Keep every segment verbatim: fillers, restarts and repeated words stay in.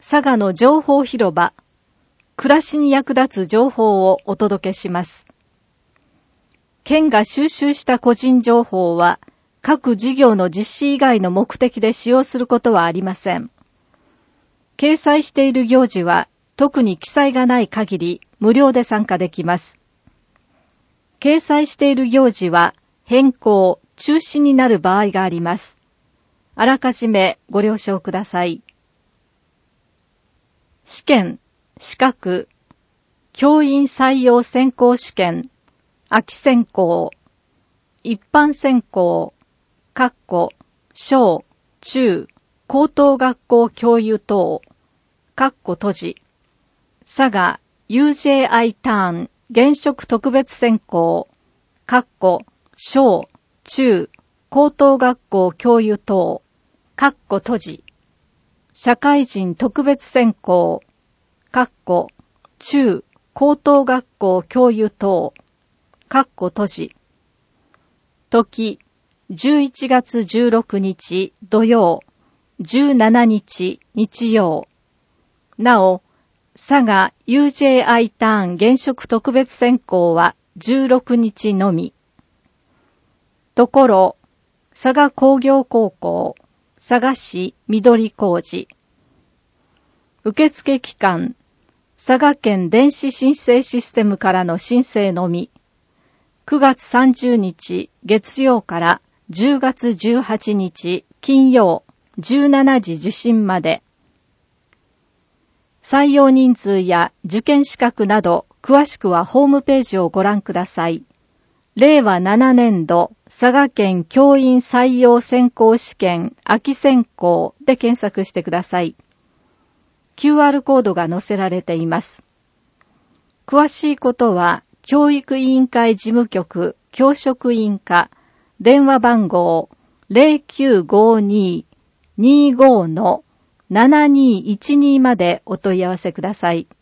佐賀の情報広場、暮らしに役立つ情報をお届けします。県が収集した個人情報は、各事業の実施以外の目的で使用することはありません。掲載している行事は、特に記載がない限り無料で参加できます。掲載している行事は、変更、中止になる場合があります。あらかじめご了承ください。試験、資格、教員採用選考試験、秋選考、一般選考、括弧、小、中、高等学校教諭等、括弧閉じ、佐賀 ユージェーアイ ターン現職特別選考、括弧、小、中、高等学校教諭等、括弧閉じ、社会人特別選考、括弧、中、高等学校教諭等、括弧閉じ、時、じゅういちがつじゅうろくにち土曜、じゅうしちにち日曜。なお、佐賀 ユージェーアイ ターン現職特別選考はじゅうろくにちのみ。ところ、佐賀工業高校、佐賀市緑工事。受付期間、佐賀県電子申請システムからの申請のみ。くがつさんじゅうにち月曜からじゅうがつじゅうはちにち金曜じゅうしちじ受信まで。採用人数や受験資格など詳しくはホームページをご覧ください。れいわななねんど佐賀県教員採用選考試験秋選考で検索してください。キューアール コードが載せられています。詳しいことは教育委員会事務局教職員課電話番号 ゼロきゅうごに にーご のななにいちに までお問い合わせください。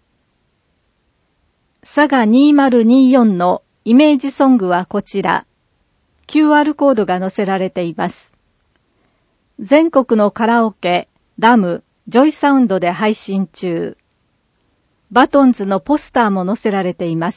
佐賀にせんにじゅうよんのイメージソングはこちら。キューアール コードが載せられています。全国のカラオケ、ダム、ジョイサウンドで配信中。バトンズのポスターも載せられています。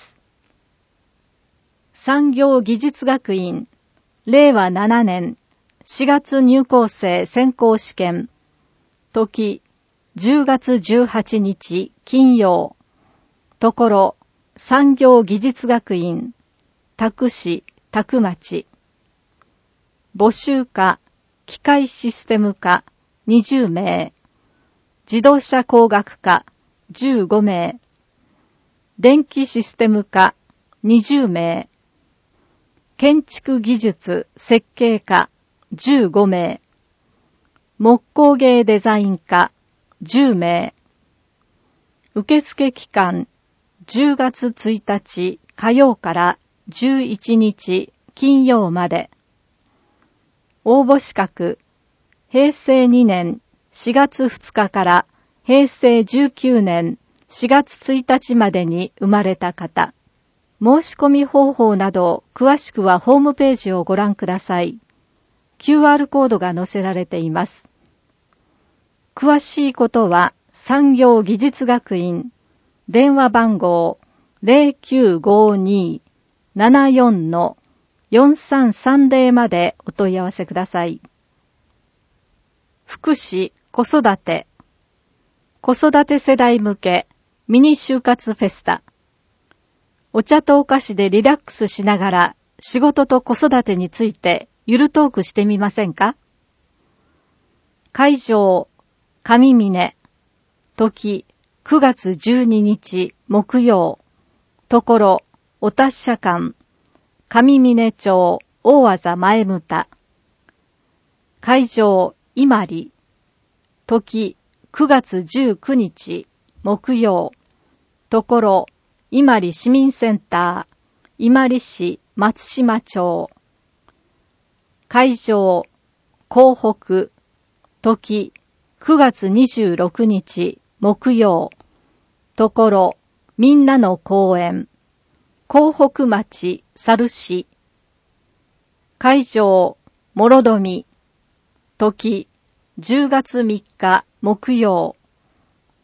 産業技術学院、れいわななねんしがつ入校生選考試験、時、じゅうがつじゅうはちにち金曜、ところ、産業技術学院、多久市、多久町。募集科、機械システム科、にじゅうめい。自動車工学科、じゅうごめい。電気システム科、にじゅうめい。建築技術設計科、じゅうごめい。木工芸デザイン科、じゅうめい。受付期間、じゅうがつついたち火曜からじゅういちにち金曜まで。応募資格、へいせいにねんしがつふつかからへいせいじゅうきゅうねんしがつついたちまでに生まれた方。申し込み方法など詳しくはホームページをご覧ください。キューアール コードが載せられています。詳しいことは産業技術学院電話番号 ゼロきゅうごに ななよん のよんさんさんゼロ までお問い合わせください。福祉・子育て子育て世代向けミニ就活フェスタ。お茶とお菓子でリラックスしながら仕事と子育てについてゆるトークしてみませんか？会場、上峰、時、くがつじゅうににち木曜、ところ、お達者館、上峰町大字前牟田。会場、今里、時、くがつじゅうくにち木曜、ところ、今里市民センター、今里市松島町。会場、港北、時、くがつにじゅうろくにち木曜、ところ、みんなの公園、港北町猿市。会場、諸富、時、じゅうがつみっか木曜、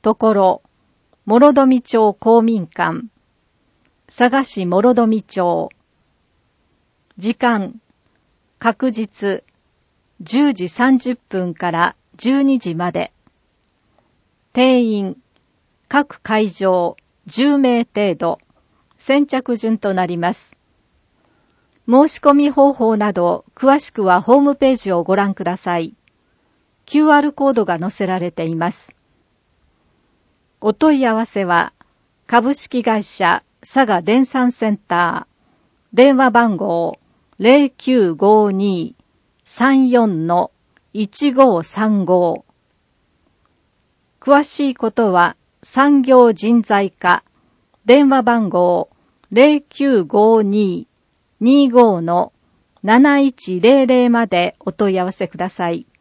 ところ、諸富町公民館、佐賀市諸富町。時間、確実、じゅうじさんじゅっぷんからじゅうにじまで。定員、各会場じゅうめい程度、先着順となります。申し込み方法など、詳しくはホームページをご覧ください。キューアール コードが載せられています。お問い合わせは、株式会社佐賀電産センター、電話番号 ゼロきゅうごに さんよん いちごさんご。詳しいことは、産業人材課、電話番号 ゼロきゅうごに にご なないちゼロゼロ までお問い合わせください。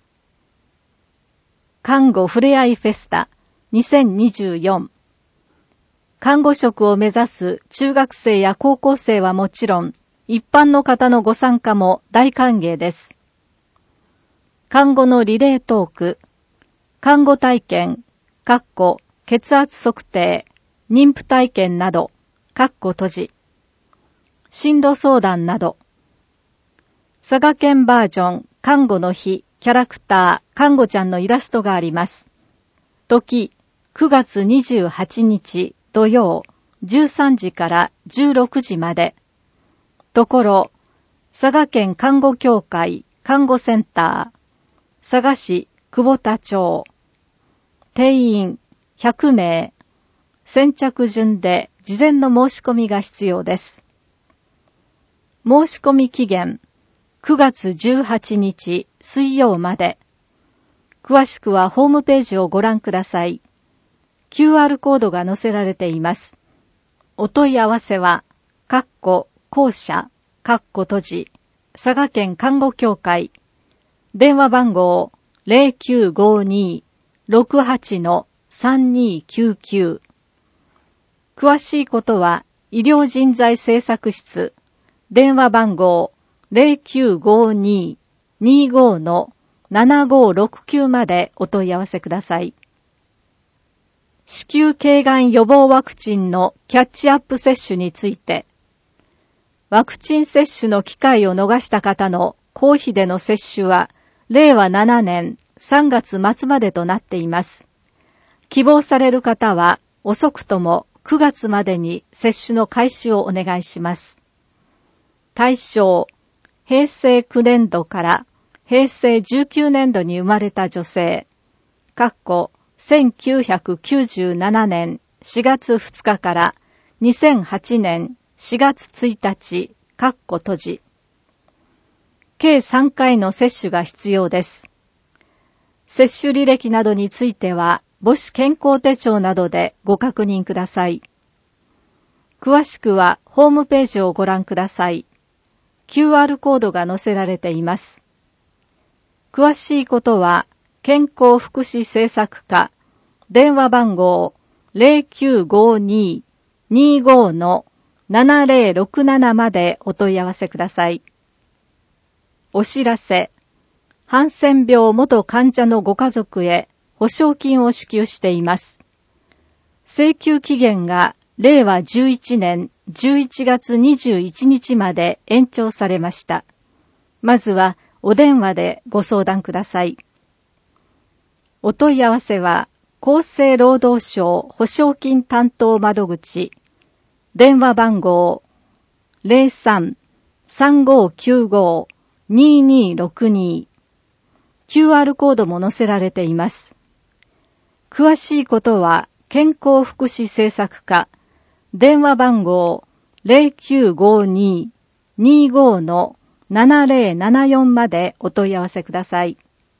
看護ふれあいフェスタにせんにじゅうよん。看護職を目指す中学生や高校生はもちろん、一般の方のご参加も大歓迎です。看護のリレートーク、看護体験、かっこ血圧測定、妊婦体験など、かっこ閉じ、進路相談など、佐賀県バージョン看護の日キャラクター看護ちゃんのイラストがあります。時、くがつにじゅうはちにち土曜じゅうさんじからじゅうろくじまで。ところ、佐賀県看護協会看護センター、佐賀市久保田町。定員ひゃくめい。先着順で事前の申し込みが必要です。申し込み期限、くがつじゅうはちにち水曜まで。詳しくはホームページをご覧ください。キューアール コードが載せられています。お問い合わせは、かっこ校舎、かっこ閉じ、佐賀県看護協会。電話番号 ゼロきゅうごに ろくはち さんにきゅうきゅう。詳しいことは、医療人材政策室。電話番号 ゼロきゅうごに にご ななごろくきゅう までお問い合わせください。子宮頸がん予防ワクチンのキャッチアップ接種について、ワクチン接種の機会を逃した方の公費での接種は、れいわななねんさんがつまつまでとなっています。希望される方は、遅くともくがつまでに接種の開始をお願いします。対象、へいせいきゅうねんどからへいせいじゅうきゅうねんどに生まれた女性、かっこせんきゅうひゃくきゅうじゅうななねんしがつふつかからにせんはちねんしがつついたち、かっこ閉じ。計さんかいの接種が必要です。接種履歴などについては、母子健康手帳などでご確認ください。詳しくはホームページをご覧ください。キューアール コードが載せられています。詳しいことは、健康福祉政策課、電話番号 ゼロきゅうごに にご ななゼロろくなな までお問い合わせください。お知らせ、ハンセン病元患者のご家族へ保証金を支給しています。請求期限がれいわじゅういちねんじゅういちがつにじゅういちにちまで延長されました。まずはお電話でご相談ください。お問い合わせは厚生労働省保証金担当窓口、電話番号 ゼロさん さんごきゅうご ににろくに。キューアール コードも載せられています。詳しいことは健康福祉政策課、電話番号 ゼロきゅうごに にご ななゼロななよん までお問い合わせください。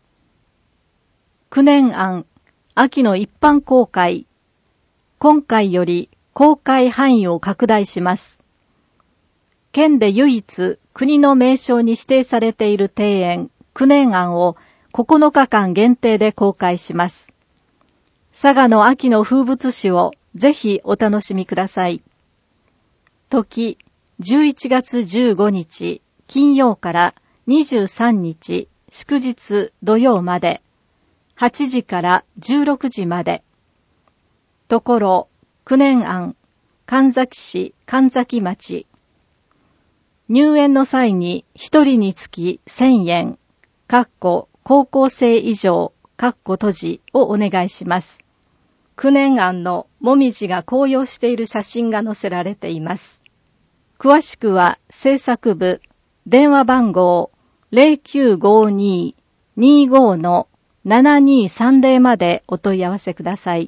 九年庵、秋の一般公開。今回より公開範囲を拡大します。県で唯一国の名勝に指定されている庭園、九年庵をここのかかん限定で公開します。佐賀の秋の風物詩をぜひお楽しみください。時、じゅういちがつじゅうごにち金曜からにじゅうさんにち祝日土曜まで、はちじからじゅうろくじまで。 ところ、九年庵、神崎市神崎町。入園の際に一人につき千円、かっこ高校生以上、かっこ閉じをお願いします。九年庵のもみじが紅葉している写真が載せられています。詳しくは制作部、電話番号 ゼロきゅうごに にーご のななにーさんゼロまでお問い合わせください。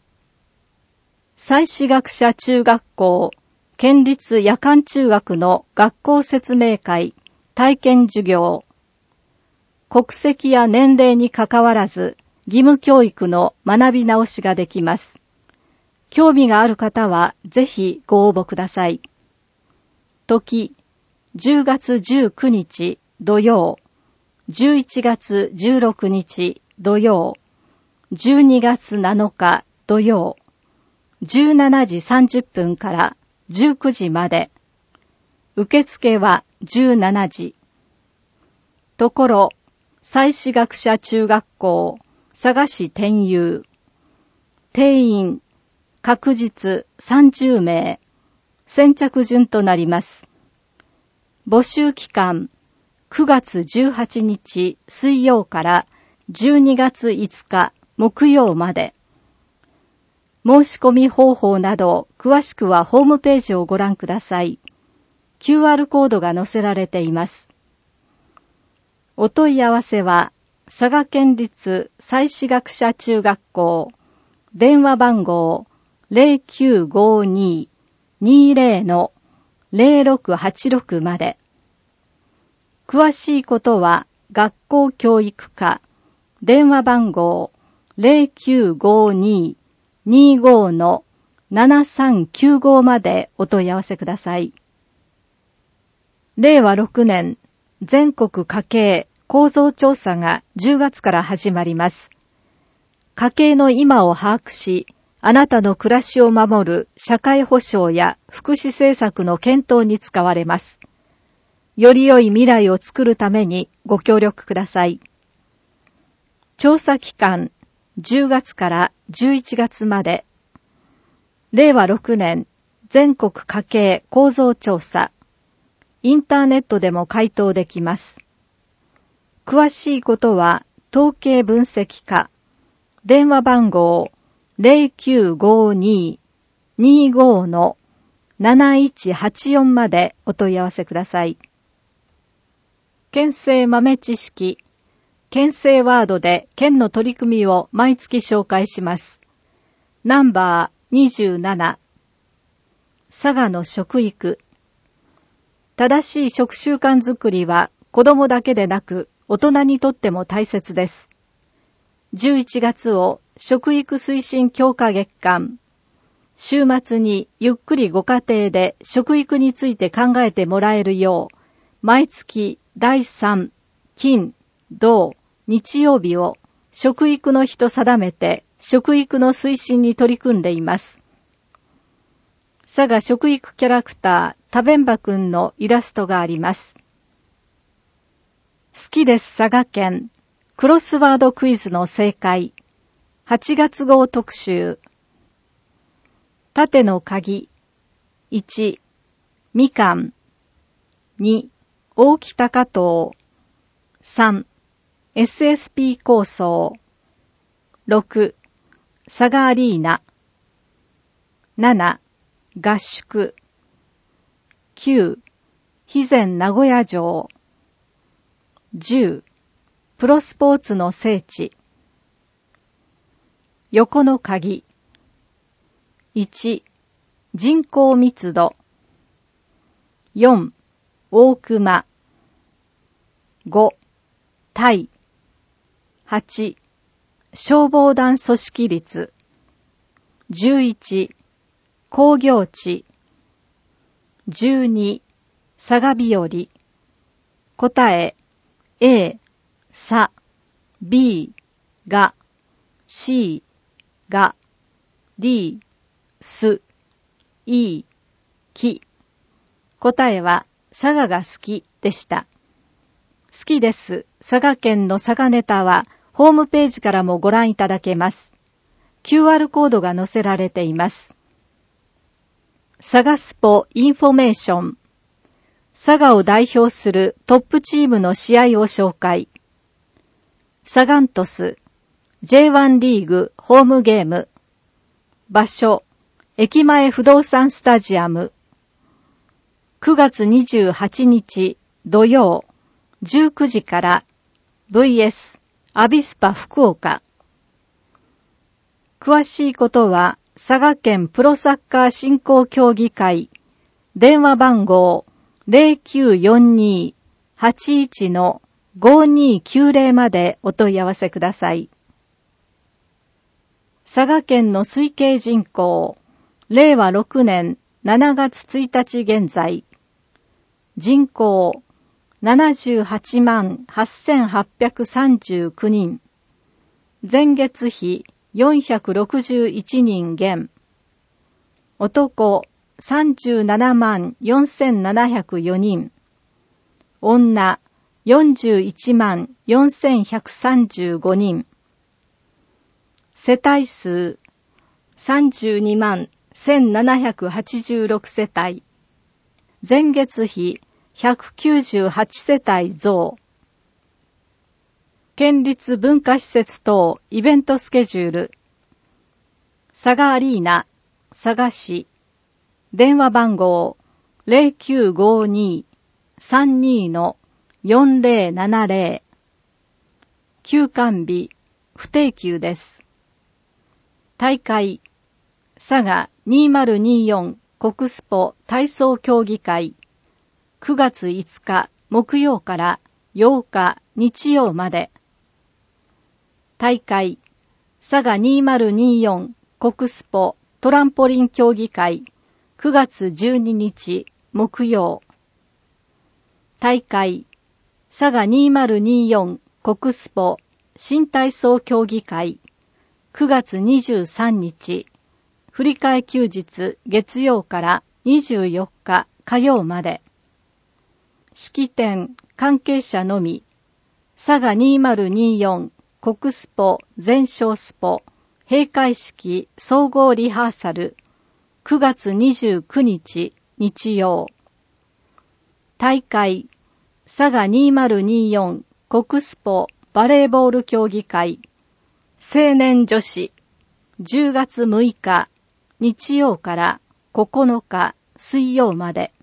祭祀学者中学校、県立夜間中学の学校説明会、体験授業。国籍や年齢にかかわらず、義務教育の学び直しができます。興味がある方は、ぜひご応募ください。時、じゅうがつじゅうくにち土曜、じゅういちがつじゅうろくにち土曜、じゅうにがつなのか土曜、じゅうしちじさんじゅっぷんからじゅうくじまで。受付はじゅうしちじ。ところ、祭祀学者中学校、佐賀市天佑。定員、確実さんじゅうめい。先着順となります。募集期間、くがつじゅうはちにち水曜からじゅうにがついつか木曜まで。申し込み方法など詳しくはホームページをご覧ください。キューアール コードが載せられています。お問い合わせは佐賀県立祭祀学者中学校、電話番号 ゼロきゅうごに にーぜろ の ゼロろくはちろく まで。詳しいことは学校教育課、電話番号 ゼロきゅうごに にーご の ななさんきゅうご までお問い合わせください。れいわろくねん、全国家計構造調査がじゅうがつから始まります。家計の今を把握し、あなたの暮らしを守る社会保障や福祉政策の検討に使われます。より良い未来を作るためにご協力ください。調査期間、じゅうがつからじゅういちがつまで。れいわろくねん、全国家計構造調査。インターネットでも回答できます。詳しいことは、統計分析課、電話番号 ゼロきゅうごに にーご の なないちはちよん までお問い合わせください。県政豆知識、県政ワードで県の取り組みを毎月紹介します。ナンバーにじゅうなな、佐賀の食育。正しい食習慣づくりは子供だけでなく大人にとっても大切です。じゅういちがつを食育推進強化月間。週末にゆっくりご家庭で食育について考えてもらえるよう、毎月だいさん、金、土、日曜日を食育の日と定めて食育の推進に取り組んでいます。佐賀食育キャラクター、たべんばくんのイラストがあります。好きです佐賀県、クロスワードクイズの正解。はちがつ号特集。縦の鍵。いち、みかん。に、大木高塔。さん、エスエスピー 構想。ろく、佐賀アリーナ。なな、合宿。きゅう、肥前名古屋城。じゅう、プロスポーツの聖地。横の鍵。いち、人口密度。よん、大熊。ご、タイ。はち、消防団組織率。じゅういち、工業地。じゅうに、佐賀日和。答え、A、さ、B、が、C、が、D、す、い、き。答えは、佐賀が好きでした。好きです。佐賀県の佐賀ネタは、ホームページからもご覧いただけます。 キューアール コードが載せられています。佐賀スポインフォメーション。佐賀を代表するトップチームの試合を紹介。サガン鳥栖 ジェイワン リーグホームゲーム。場所、駅前不動産スタジアム。くがつにじゅうはちにち土曜じゅうくじから ブイエス アビスパ福岡。詳しいことは佐賀県プロサッカー振興協議会電話番号 ゼロきゅうよんに はちいち のごにきゅうゼロ までお問い合わせください。佐賀県の推計人口、れいわろくねんしちがつついたち現在、人口ななじゅうはちまんはっせんはっぴゃくさんじゅうきゅうにん、前月比よんひゃくろくじゅういちにん減、男さんじゅうななまんよんせんななひゃくよにん、女よんじゅういちまんよんせんひゃくさんじゅうごにん、世帯数さんじゅうにまんせんななひゃくはちじゅうろく世帯、前月比ひゃくきゅうじゅうはち世帯増。県立文化施設等イベントスケジュール。佐賀アリーナ、佐賀市。電話番号 ゼロきゅうごに さんに のよんぜろななぜろ。休館日、不定休です。大会、佐賀にせんにじゅうよん国スポ体操競技会。くがついつか木曜からようか日曜まで。大会、佐賀にせんにじゅうよん国スポトランポリン競技会。くがつじゅうににち木曜。大会、佐賀にせんにじゅうよん国スポ新体操競技会。くがつにじゅうさんにち振り替え休日月曜からにじゅうよっか火曜まで。式典関係者のみ。佐賀にせんにじゅうよん国スポ全勝スポ閉会式総合リハーサル。くがつにじゅうくにち日曜。大会佐賀にせんにじゅうよん国スポバレーボール競技会。青年女子じゅうがつむいか日曜からここのか水曜まで。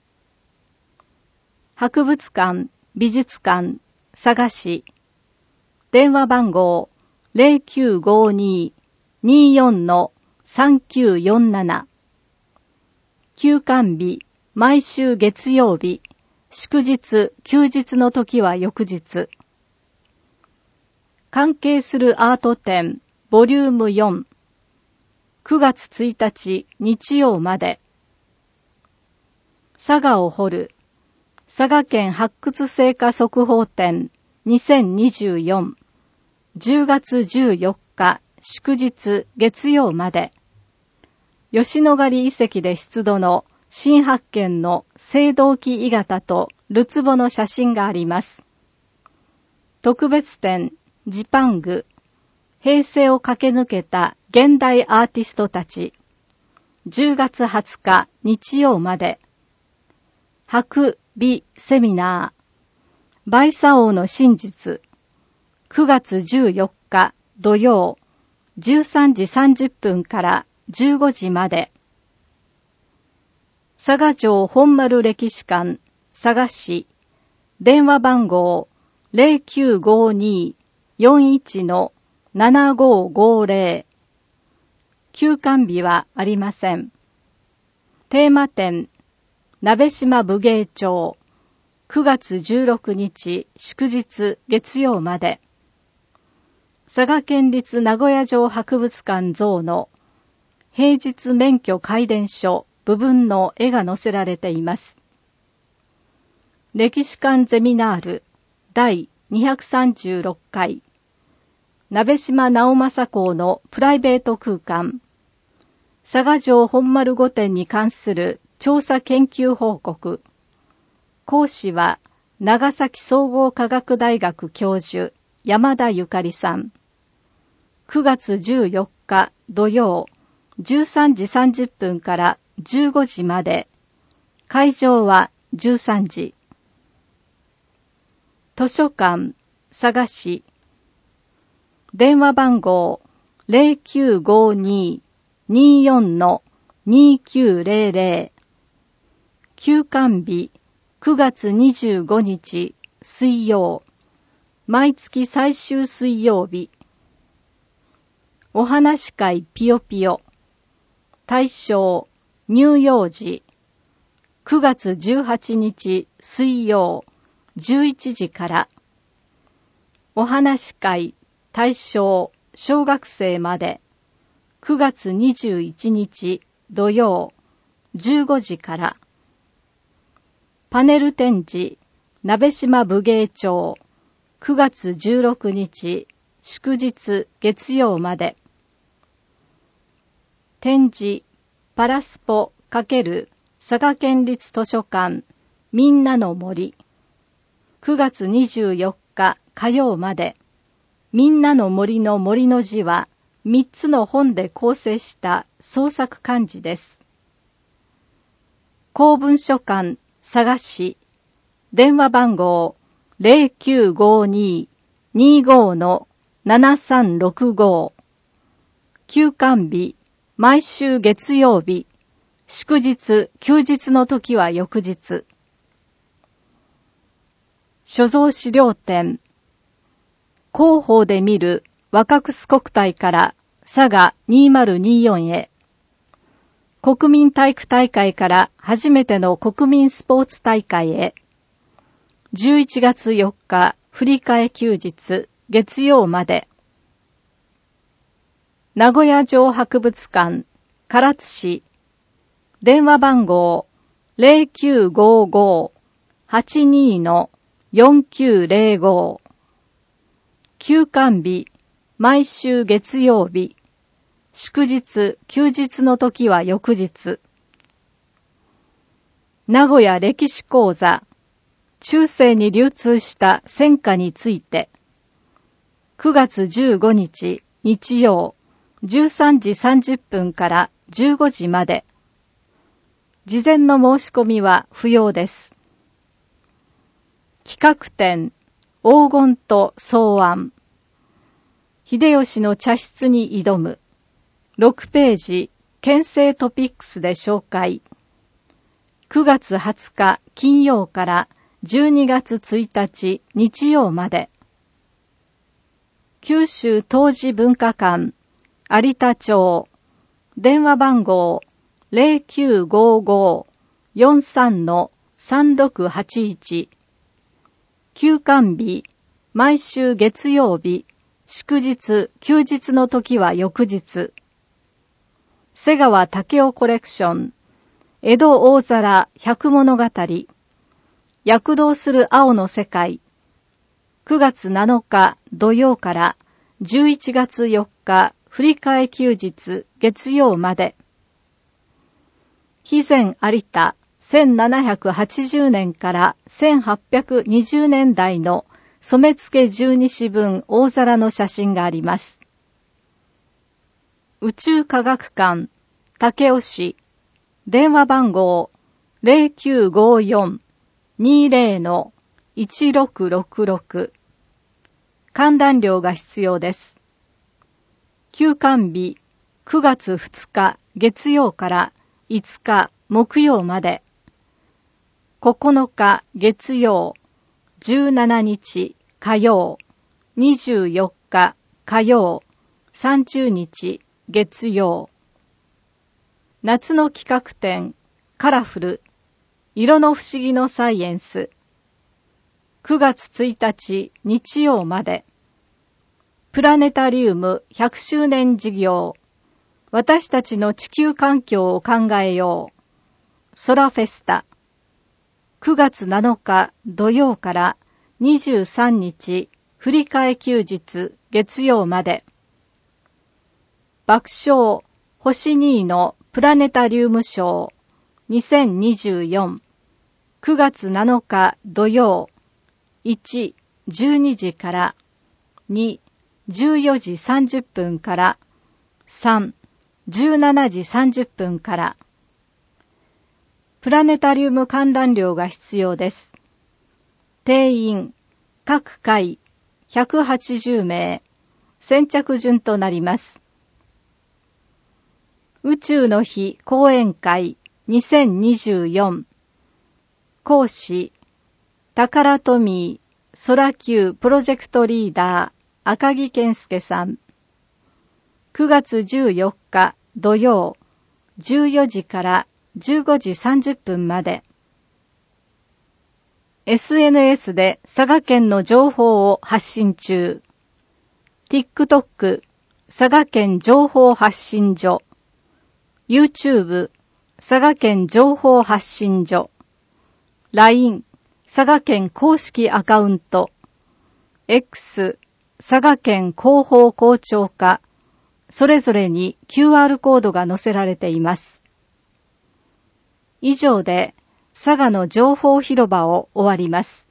博物館、美術館、佐賀市。電話番号 ゼロきゅうごに にじゅうよん のさんきゅうよんなな。休館日、毎週月曜日、祝日、休日の時は翌日。関係するアート展、ボリュームよん。くがつついたち日曜まで。佐賀を掘る。佐賀県発掘成果速報展にせんにじゅうよん。じゅうがつじゅうよっか祝日月曜まで。吉野ヶ里遺跡で出土の新発見の青銅器鋳型とるつぼの写真があります。特別展ジパング。平成を駆け抜けた現代アーティストたち。じゅうがつはつか日曜まで。博美セミナー。バイサ王の真実。くがつじゅうよっか土曜じゅうさんじさんじゅっぷんからじゅうごじまで。佐賀城本丸歴史館佐賀市。電話番号 ゼロきゅうごに よんいち のななごごぜろ。休館日はありません。テーマ展鍋島武芸町。くがつじゅうろくにち祝日月曜まで。佐賀県立名古屋城博物館蔵の平日免許開伝書部分の絵が載せられています。歴史館ゼミナールだいにひゃくさんじゅうろっかい。鍋島直正公のプライベート空間。佐賀城本丸御殿に関する調査研究報告。講師は長崎総合科学大学教授山田ゆかりさん。くがつじゅうよっ日土曜じゅうさんじさんじゅっぷんからじゅうごじまで。会場はじゅうさんじ。図書館、佐賀市。電話番号 ゼロきゅうごに にーよん にーきゅうゼロゼロ。休館日くがつにじゅうごにち水曜。毎月最終水曜日。お話会ぴよぴよ。対象、乳幼児。くがつじゅうはちにち水曜、じゅういちじから。お話会対象、小学生まで。くがつにじゅういちにち土曜、じゅうごじから。パネル展示、鍋島武芸町。くがつじゅうろくにち祝日月曜まで。展示、パラスポ×佐賀県立図書館みんなの森。くがつにじゅうよっか火曜まで。みんなの森の森の字はみっつの本で構成した創作漢字です。公文書館佐賀市。電話番号 ゼロきゅうごに にーご ななさんろくご。休館日、毎週月曜日。祝日、休日の時は翌日。所蔵資料展。広報で見る若楠国体から佐賀にせんにじゅうよんへ。国民体育大会から初めての国民スポーツ大会へ。じゅういちがつよっか振り替え休日月曜まで。名古屋城博物館唐津市。電話番号 ゼロきゅうごご はちに よんきゅうゼロご。休館日、毎週月曜日。祝日、休日の時は翌日。名古屋歴史講座。中世に流通した戦火について。くがつじゅうごにち日曜、じゅうさんじさんじゅっぷんからじゅうごじまで。事前の申し込みは不要です。企画展、黄金と草案。秀吉の茶室に挑む。ろくページ、県政トピックスで紹介。くがつはつか金曜からじゅうにがつついたち日曜まで。九州陶磁文化館、有田町。電話番号 ゼロきゅうごご よんさん さんろくはちいち。休館日、毎週月曜日。祝日、休日の時は翌日。瀬川武雄コレクション。江戸大皿百物語。躍動する青の世界。くがつなのか土曜からじゅういちがつよっか振り替え休日月曜まで。肥前有田せんななひゃくはちじゅうねんからせんはっぴゃくにじゅうねんだいの染付じゅうにしぶん大皿の写真があります。宇宙科学館武雄市。電話番号 ゼロきゅうごよん にーゼロ いちろくろくろく。観覧料が必要です。休館日くがつふつか月曜からいつか木曜まで。ここのか月曜、じゅうしちにち火曜、にじゅうよっか火曜、さんじゅうにち月曜。夏の企画展、カラフル、色の不思議のサイエンス。くがつついたち日曜まで。プラネタリウムひゃくしゅうねん事業。私たちの地球環境を考えよう。ソラフェスタ。くがつなのか土曜からにじゅうさんにち振り替え休日月曜まで。爆笑星にのプラネタリウムショーにせんにじゅうよん。くがつなのか土曜。いち、じゅうにじからに、じゅうよじさんじゅっぷんからさん、じゅうしちじさんじゅっぷんから。プラネタリウム観覧料が必要です。定員、各回ひゃくはちじゅうめい、先着順となります。宇宙の日講演会にせんにじゅうよん。講師、タカラトミーソラキュープロジェクトリーダー赤木健介さん。くがつじゅうよっか土曜じゅうよじからじゅうごじさんじゅっぷんまで。エスエヌエス で佐賀県の情報を発信中。TikTok 佐賀県情報発信所。YouTube 佐賀県情報発信所。ライン 佐賀県公式アカウント。X 佐賀県広報校長課。それぞれに キューアール コードが載せられています。以上で佐賀の情報広場を終わります。